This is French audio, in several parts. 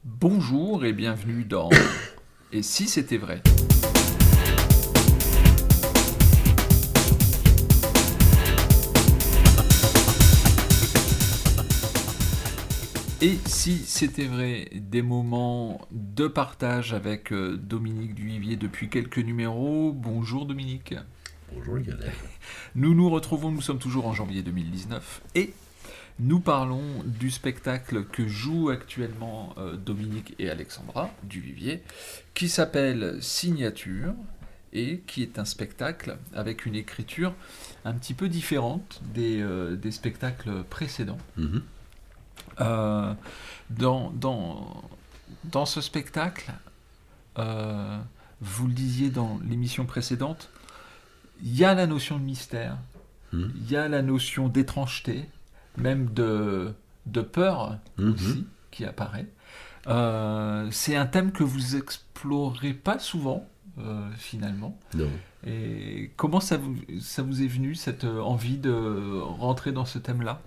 Bonjour et bienvenue dans Et si c'était vrai? Et si c'était vrai, des moments de partage avec Dominique Duvivier depuis quelques numéros. Bonjour Dominique. Bonjour Lionel. Nous nous retrouvons, nous sommes toujours en janvier 2019 et nous parlons du spectacle que jouent actuellement Dominique et Alexandra Duvivier, qui s'appelle Signature et qui est un spectacle avec une écriture un petit peu différente des spectacles précédents. Dans ce spectacle, vous le disiez dans l'émission précédente, il y a la notion de mystère, il y a la notion d'étrangeté, même de peur aussi qui apparaît. C'est un thème que vous explorez pas souvent finalement. Non. Et comment ça vous est venu cette envie de rentrer dans ce thème-là?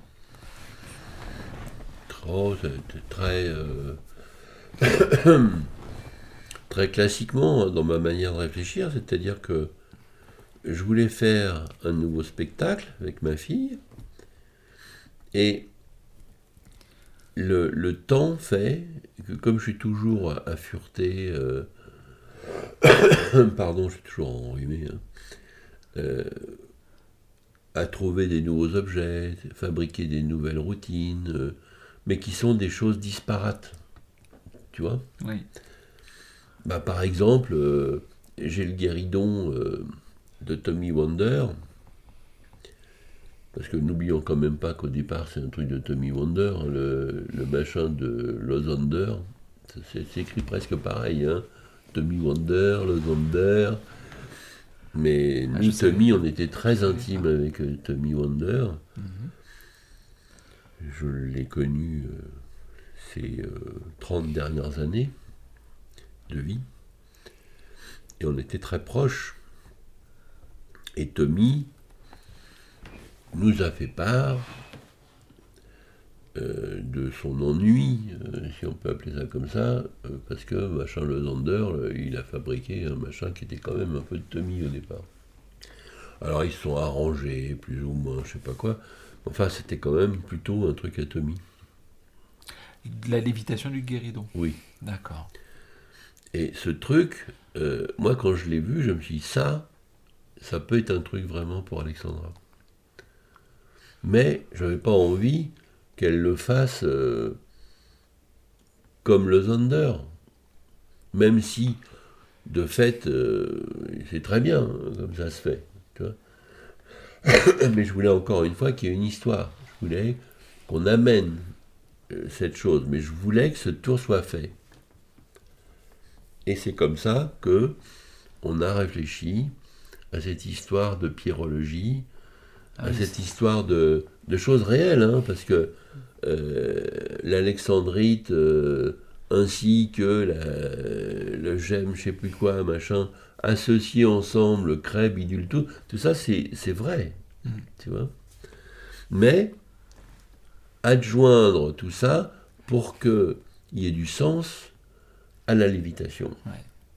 C'était très classiquement dans ma manière de réfléchir, c'est-à-dire que je voulais faire un nouveau spectacle avec ma fille et le temps fait que comme je suis toujours à fureter, pardon, je suis toujours enrhumé, à trouver des nouveaux objets, fabriquer des nouvelles routines, mais qui sont des choses disparates, tu vois. Oui. Par exemple, j'ai le guéridon de Tommy Wonder, parce que n'oublions quand même pas qu'au départ c'est un truc de Tommy Wonder, hein, le machin de Losander, c'est écrit presque pareil, hein. Tommy Wonder, Losander, mais nous Tommy on était très intimes avec Tommy Wonder. Je l'ai connu ces 30 dernières années de vie. Et on était très proches. Et Tommy nous a fait part de son ennui, si on peut appeler ça comme ça, parce que machin le Zander, il a fabriqué un machin qui était quand même un peu de Tommy au départ. Alors ils se sont arrangés, plus ou moins, je sais pas quoi. Enfin, c'était quand même plutôt un truc à Tommy. La lévitation du guéridon. Oui. D'accord. Et ce truc, moi quand je l'ai vu, je me suis dit, ça peut être un truc vraiment pour Alexandra. Mais je n'avais pas envie qu'elle le fasse comme le Zander. Même si, de fait, c'est très bien, hein, comme ça se fait. Tu vois. Mais je voulais encore une fois qu'il y ait une histoire. Je voulais qu'on amène cette chose, mais je voulais que ce tour soit fait. Et c'est comme ça que on a réfléchi à cette histoire de pierrologie, à cette histoire de choses réelles, hein, parce que l'alexandrite, ainsi que le gemme, je sais plus quoi, machin, associés ensemble, crée, bidule, tout ça c'est vrai, tu vois. Mais adjoindre tout ça pour qu'il y ait du sens à la lévitation. Ouais.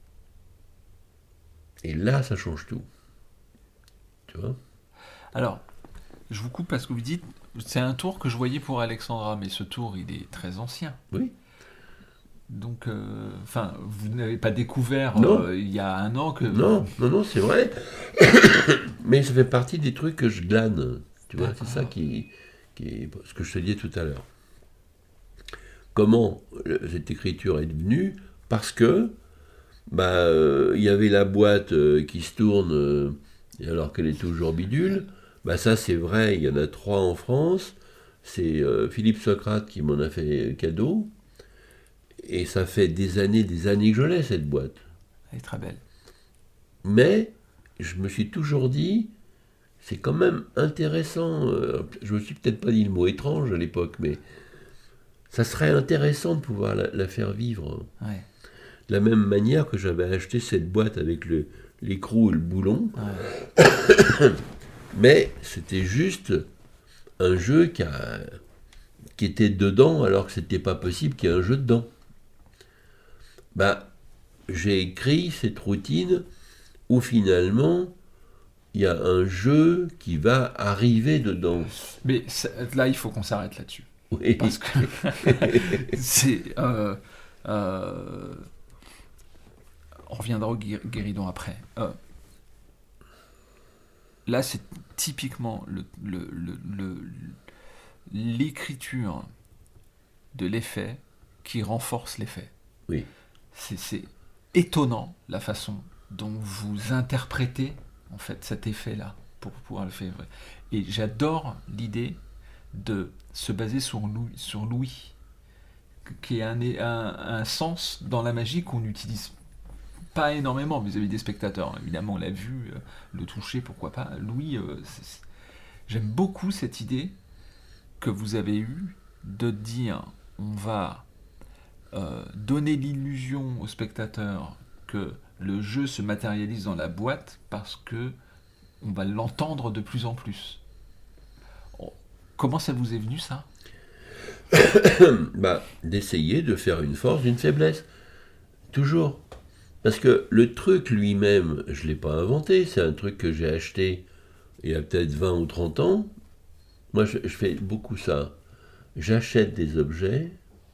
Et là, ça change tout. Tu vois ? Alors, je vous coupe parce que vous dites, c'est un tour que je voyais pour Alexandra, mais ce tour, il est très ancien. Oui. Donc, vous n'avez pas découvert il y a un an que... Non, c'est vrai. Mais ça fait partie des trucs que je glane. Tu vois, c'est ça qui est ce que je te disais tout à l'heure. Comment cette écriture est devenue ? Parce que il y avait la boîte qui se tourne alors qu'elle est toujours bidule. Ça c'est vrai, il y en a 3 en France. C'est Philippe Socrate qui m'en a fait cadeau. Et ça fait des années que je l'ai, cette boîte. Elle est très belle. Mais je me suis toujours dit, c'est quand même intéressant. Je me suis peut-être pas dit le mot étrange à l'époque, mais ça serait intéressant de pouvoir la faire vivre. Ouais. De la même manière que j'avais acheté cette boîte avec l'écrou et le boulon. Ouais. Mais c'était juste un jeu qui était dedans alors que c'était pas possible qu'il y ait un jeu dedans. j'ai écrit cette routine où finalement il y a un jeu qui va arriver dedans. Mais là, il faut qu'on s'arrête là-dessus. Oui. Parce que c'est... on reviendra au guéridon après. Là, c'est typiquement l'écriture de l'effet qui renforce l'effet. Oui. C'est étonnant la façon dont vous interprétez en fait cet effet-là pour pouvoir le faire. Et j'adore l'idée de se baser sur l'ouïe, qui est un sens dans la magie qu'on n'utilise pas énormément vis-à-vis des spectateurs. Évidemment, la vue, le toucher, pourquoi pas. L'ouïe, j'aime beaucoup cette idée que vous avez eue de dire on va donner l'illusion au spectateur que le jeu se matérialise dans la boîte parce que on va l'entendre de plus en plus. Comment ça vous est venu, ça ? D'essayer de faire une force d'une faiblesse. Toujours. Parce que le truc lui-même, je ne l'ai pas inventé, c'est un truc que j'ai acheté il y a peut-être 20 ou 30 ans. Moi, je fais beaucoup ça. J'achète des objets.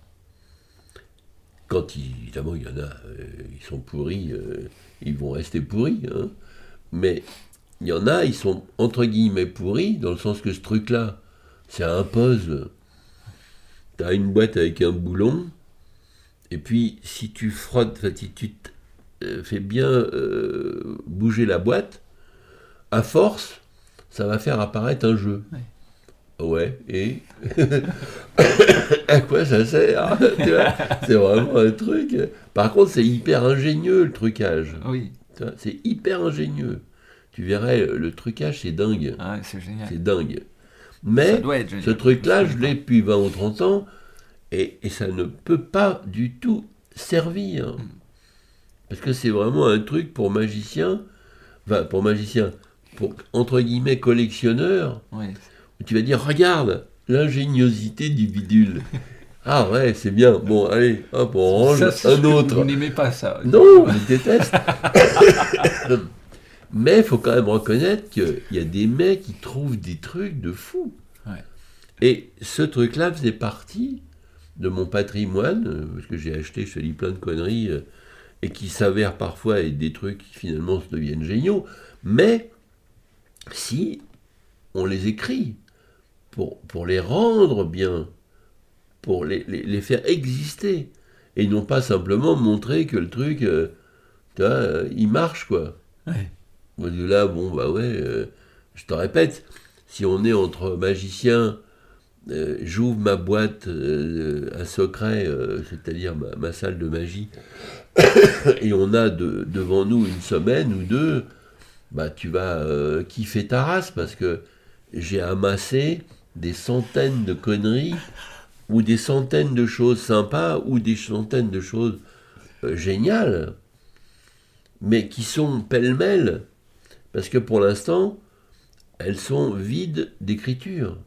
Quand évidemment, il y en a, ils sont pourris, ils vont rester pourris. Hein. Mais il y en a, ils sont entre guillemets pourris, dans le sens que ce truc-là, ça impose. Tu as une boîte avec un boulon, et puis si tu frottes, si tu fais bien bouger la boîte, à force, ça va faire apparaître un jeu. Ouais, et à quoi ça sert? Tu vois, c'est vraiment un truc. Par contre, c'est hyper ingénieux le trucage. Oui. Tu vois, c'est hyper ingénieux. Tu verrais, le trucage, c'est dingue. Ah, c'est génial. C'est dingue. Mais ce truc-là, je l'ai depuis 20 ou 30 ans, et ça ne peut pas du tout servir. Parce que c'est vraiment un truc pour magicien, pour entre guillemets collectionneur. Oui. Tu vas dire, regarde l'ingéniosité du bidule. Ah ouais, c'est bien. Bon, allez, hop, on range ça, un autre. Vous n'aimez pas ça. Non, je déteste. Mais il faut quand même reconnaître qu'il y a des mecs qui trouvent des trucs de fou. Ouais. Et ce truc-là faisait partie de mon patrimoine, parce que j'ai acheté, je te dis, plein de conneries, et qui s'avèrent parfois être des trucs qui finalement se deviennent géniaux. Mais si on les écrit, pour les rendre bien, pour les faire exister, et non pas simplement montrer que le truc, tu vois, il marche, quoi. Ouais. Là, bon, bah ouais, je te répète, si on est entre magiciens, j'ouvre ma boîte à secret, c'est-à-dire ma salle de magie, et on a devant nous une semaine ou deux, bah tu vas kiffer ta race, parce que j'ai amassé des centaines de conneries, ou des centaines de choses sympas, ou des centaines de choses géniales, mais qui sont pêle-mêle, parce que pour l'instant, elles sont vides d'écriture.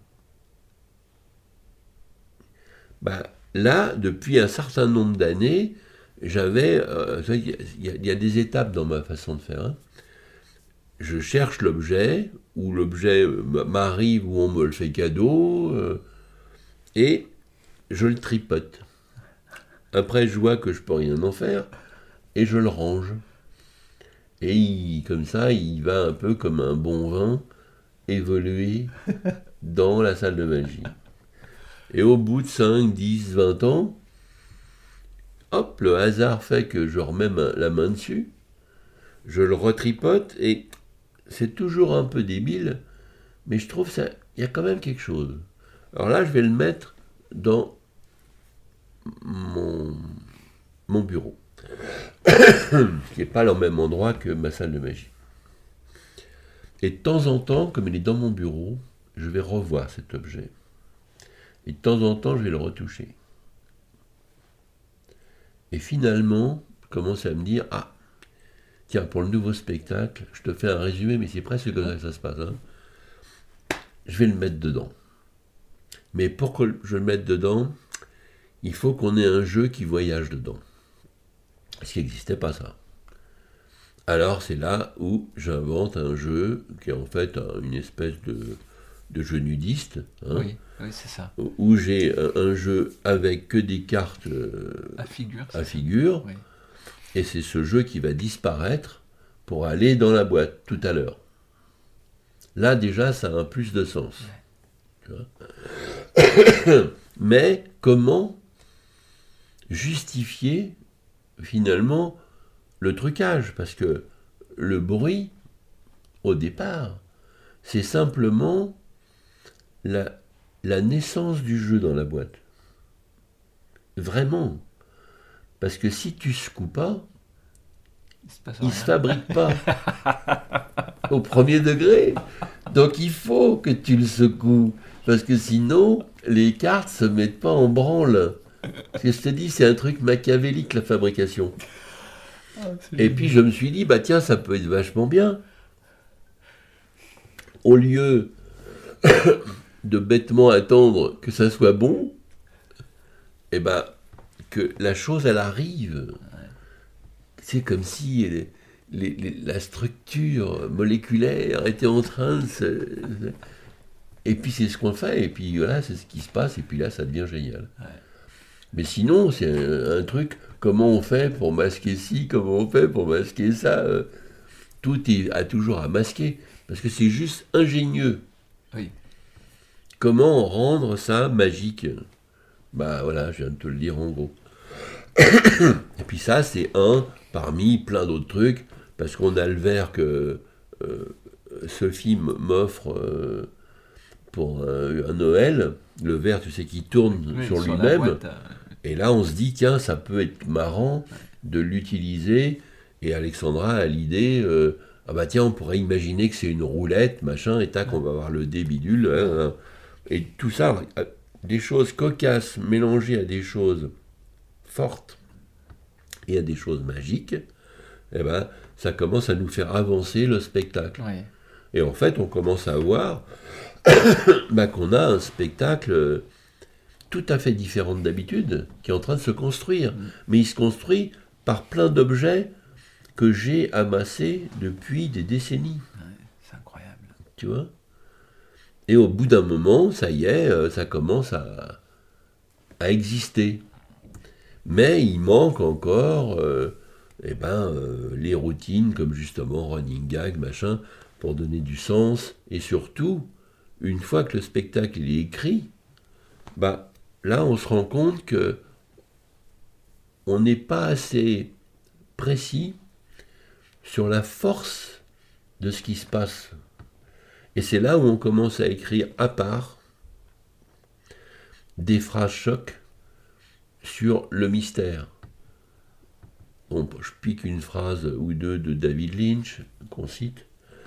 Là, depuis un certain nombre d'années, j'avais... Il y a des étapes dans ma façon de faire. Hein. Je cherche l'objet, ou l'objet m'arrive, ou on me le fait cadeau, et je le tripote. Après, je vois que je peux rien en faire, et je le range. Et comme ça, il va un peu comme un bon vin évoluer dans la salle de magie. Et au bout de 5, 10, 20 ans, hop, le hasard fait que je remets la main dessus, je le retripote, et c'est toujours un peu débile, mais je trouve ça, il y a quand même quelque chose. Alors là, je vais le mettre dans mon bureau, qui n'est pas au même endroit que ma salle de magie. Et de temps en temps, comme il est dans mon bureau, je vais revoir cet objet. Et de temps en temps, je vais le retoucher. Et finalement, je commence à me dire, ah, tiens, pour le nouveau spectacle, je te fais un résumé, mais c'est presque comme ça que ça se passe. Hein. Je vais le mettre dedans. Mais pour que je le mette dedans, il faut qu'on ait un jeu qui voyage dedans. Ce qui n'existait pas, ça. Alors c'est là où j'invente un jeu qui est en fait une espèce de jeu nudiste, hein, Oui, c'est ça. où j'ai un jeu avec que des cartes À figure. figure, Oui. et c'est ce jeu qui va disparaître pour aller dans la boîte tout à l'heure. Là déjà ça a un plus de sens. Tu vois. Mais comment justifier finalement le trucage? Parce que le bruit, au départ, c'est simplement la naissance du jeu dans la boîte. Vraiment. Parce que si tu secoues pas, il ne se fabrique pas au premier degré. Donc il faut que tu le secoues. Parce que sinon, les cartes se mettent pas en branle. Parce que je te dis, c'est un truc machiavélique, la fabrication. Et puis je me suis dit, bah tiens, ça peut être vachement bien. Au lieu de bêtement attendre que ça soit bon, et ben que la chose elle arrive. C'est comme si la structure moléculaire était en train de se... Et puis c'est ce qu'on fait, et puis voilà, c'est ce qui se passe, et puis là ça devient génial. Ouais. Mais sinon, c'est un truc, comment on fait pour masquer ci, comment on fait pour masquer ça, tout a toujours à masquer, parce que c'est juste ingénieux. Oui. Comment rendre ça magique? Bah voilà, je viens de te le dire en gros. Et puis ça, c'est un parmi plein d'autres trucs, parce qu'on a le verre que Sophie m'offre pour un Noël, le verre, tu sais, qui tourne sur lui-même. Et là, on se dit, tiens, ça peut être marrant de l'utiliser. Et Alexandra a l'idée, ah bah tiens, on pourrait imaginer que c'est une roulette, machin, et tac, on va avoir le dé bidule. Hein. Et tout ça, des choses cocasses mélangées à des choses fortes et à des choses magiques, eh ben, ça commence à nous faire avancer le spectacle. Oui. Et en fait, on commence à voir qu'on a un spectacle tout à fait différent d'habitude, qui est en train de se construire. Mais il se construit par plein d'objets que j'ai amassés depuis des décennies. Ouais, c'est incroyable. Tu vois? Et au bout d'un moment, ça y est, ça commence à exister. Mais il manque encore les routines, comme justement running gag, machin, pour donner du sens. Et surtout, une fois que le spectacle est écrit, bah, là, on se rend compte que on n'est pas assez précis sur la force de ce qui se passe. Et c'est là où on commence à écrire à part des phrases chocs sur le mystère. Bon, je pique une phrase ou deux de David Lynch, qu'on cite,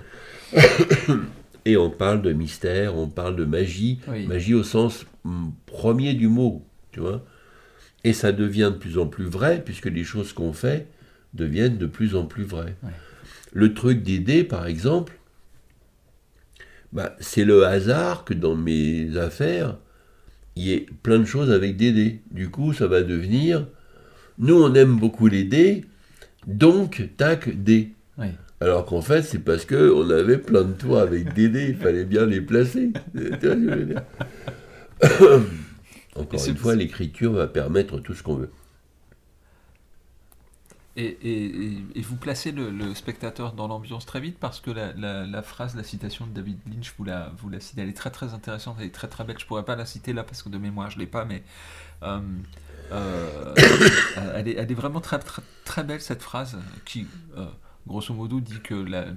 et on parle de mystère, on parle de magie, Oui. magie au sens premier du mot, tu vois. Et ça devient de plus en plus vrai, puisque les choses qu'on fait deviennent de plus en plus vraies. Ouais. Le truc des dés, par exemple, bah, c'est le hasard que dans mes affaires, il y ait plein de choses avec des dés. Du coup, ça va devenir, nous on aime beaucoup les dés, donc tac, dés. Oui. Alors qu'en fait, c'est parce qu'on avait plein de tours avec des dés, il fallait bien les placer. Tu vois ce que je veux dire? Encore une fois, l'écriture va permettre tout ce qu'on veut. Et vous placez le spectateur dans l'ambiance très vite, parce que la phrase, la citation de David Lynch, vous la citez, elle est très très intéressante, elle est très très belle. Je pourrais pas la citer là parce que de mémoire je l'ai pas, mais elle est vraiment très, très, très belle, cette phrase qui, grosso modo, dit que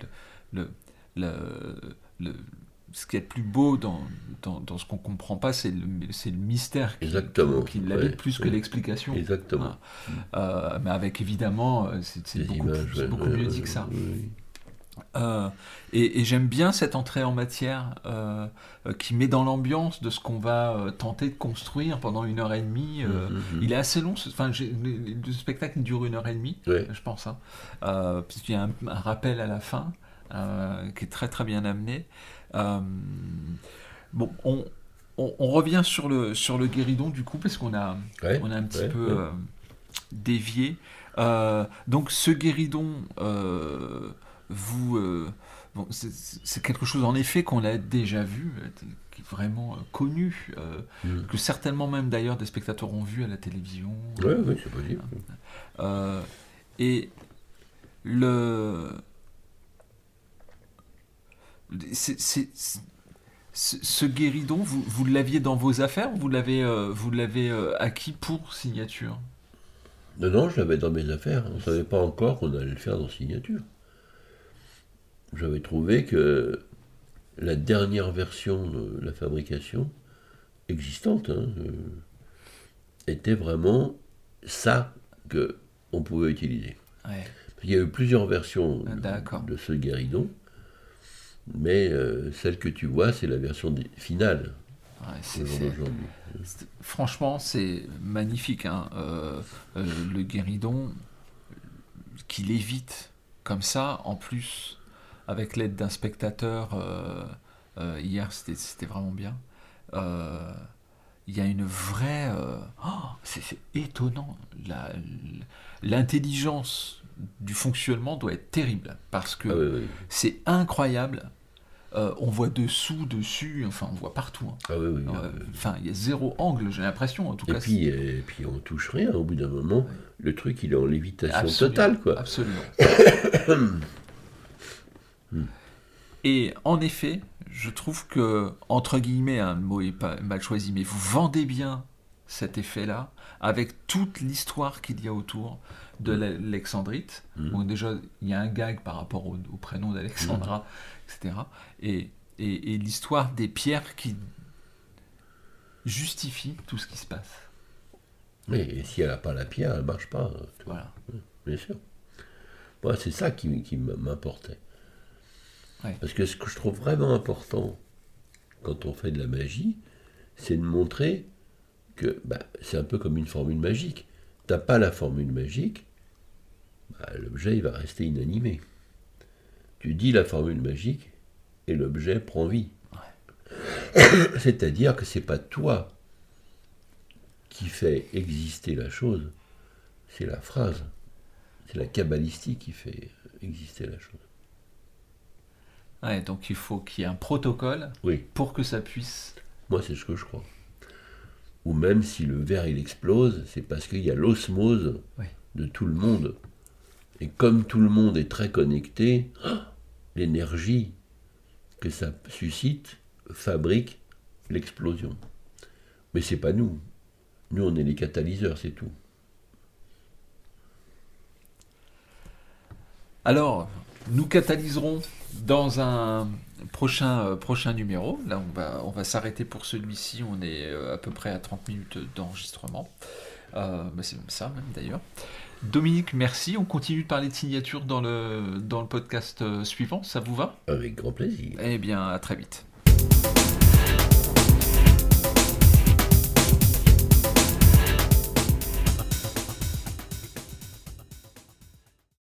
ce qui est le plus beau dans ce qu'on comprend pas, c'est le mystère qui l'habite, plus que l'explication. Exactement. Mais avec, évidemment, c'est beaucoup mieux dit que ça. Oui. Et j'aime bien cette entrée en matière qui met dans l'ambiance de ce qu'on va tenter de construire pendant 1h30. Il est assez long, le spectacle dure 1h30, je pense, puisqu'il y a un rappel à la fin qui est très très bien amené. Bon, on revient sur le guéridon, du coup, parce qu'on a un petit peu dévié. Donc ce guéridon, bon, c'est quelque chose en effet qu'on a déjà vu, qui est vraiment connu, que certainement même d'ailleurs des spectateurs ont vu à la télévision. Oui, c'est possible. Et ce guéridon, vous l'aviez dans vos affaires ou vous l'avez acquis pour signature? Non, je l'avais dans mes affaires. On ne savait pas encore qu'on allait le faire dans signature. J'avais trouvé que la dernière version de la fabrication existante était vraiment ça qu'on pouvait utiliser. Ouais. Il y a eu plusieurs versions de ce guéridon, mais celle que tu vois, c'est la version finale. Aujourd'hui. Franchement, c'est magnifique. Le guéridon qui lévite comme ça, en plus, avec l'aide d'un spectateur, hier, c'était vraiment bien. Il y a une vraie... c'est étonnant. L'intelligence du fonctionnement doit être terrible, parce que c'est incroyable. On voit dessous, dessus, enfin on voit partout. Enfin, il y a zéro angle, j'ai l'impression, en tout cas. Et puis on touche rien, au bout d'un moment, le truc il est en lévitation totale, quoi. Absolument. Et en effet, je trouve que, entre guillemets, le mot est pas mal choisi, mais vous vendez bien cet effet-là, avec toute l'histoire qu'il y a autour de l'Alexandrite. Bon, déjà, il y a un gag par rapport au prénom d'Alexandra, etc. Et l'histoire des pierres qui justifie tout ce qui se passe. Oui, et si elle n'a pas la pierre, elle ne marche pas. Voilà. Bien sûr. Moi, c'est ça qui m'importait. Ouais. Parce que ce que je trouve vraiment important quand on fait de la magie, c'est de montrer que c'est un peu comme une formule magique. Tu n'as pas la formule magique, l'objet il va rester inanimé. Tu dis la formule magique et l'objet prend vie. Ouais. C'est-à-dire que c'est pas toi qui fait exister la chose, c'est la phrase, c'est la kabbalistique qui fait exister la chose. Ouais, donc il faut qu'il y ait un protocole pour que ça puisse... Moi, c'est ce que je crois. Ou même si le verre il explose, c'est parce qu'il y a l'osmose de tout le monde. Et comme tout le monde est très connecté, l'énergie que ça suscite fabrique l'explosion. Mais c'est pas nous. Nous, on est les catalyseurs, c'est tout. Alors, nous catalyserons dans un prochain numéro. Là, on va s'arrêter pour celui-ci. On est à peu près à 30 minutes d'enregistrement. C'est ça, même d'ailleurs. Dominique, merci. On continue de parler de signature dans le podcast suivant. Ça vous va ? Avec grand plaisir. Eh bien, à très vite.